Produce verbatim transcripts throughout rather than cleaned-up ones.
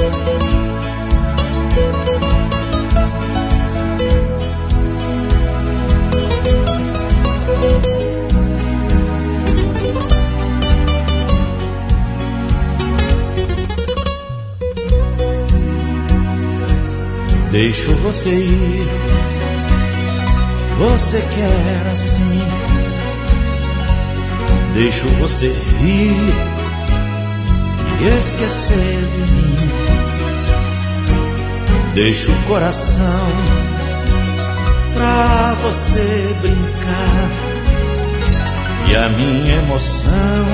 Deixo você ir, você quer assim. Deixo você rir e esquecer de mim. Deixo o coração pra você brincar e a minha emoção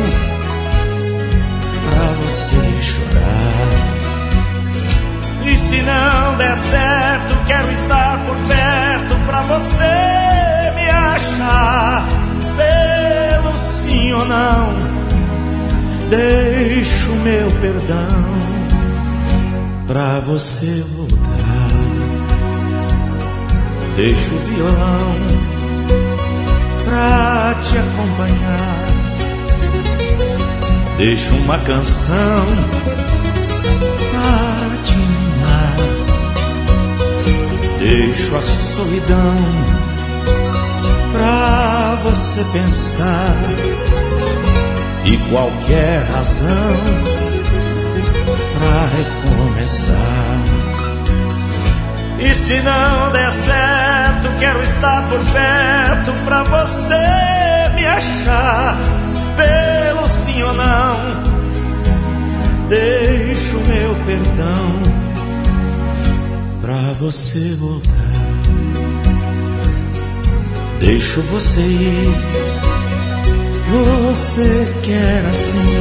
pra você chorar. E se não der certo, quero estar por perto pra você me achar. Pelo sim ou não, deixo meu perdão pra você voltar. Deixo o violão pra te acompanhar. Deixo uma canção pra te animar. Deixo a solidão pra você pensar e qualquer razão pra recomeçar. E se não der certo, quero estar por perto pra você me achar. Pelo sim ou não, deixo meu perdão pra você voltar. Deixo você ir, você quer assim.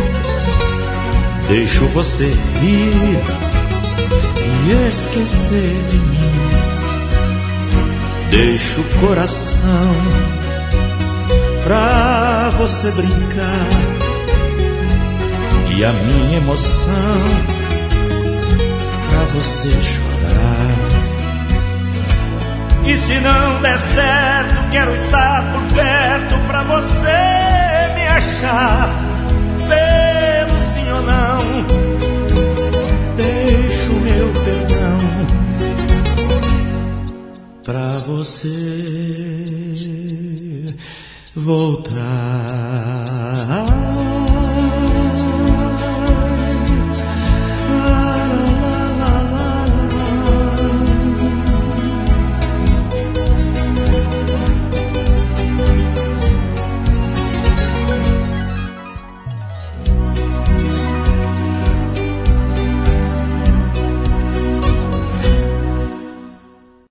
Deixo você rir e esquecer de mim. Deixo o coração pra você brincar e a minha emoção pra você chorar. E se não der certo, quero estar por perto pra você me achar. Pelo sim ou não, deixo meu perdão pra você voltar.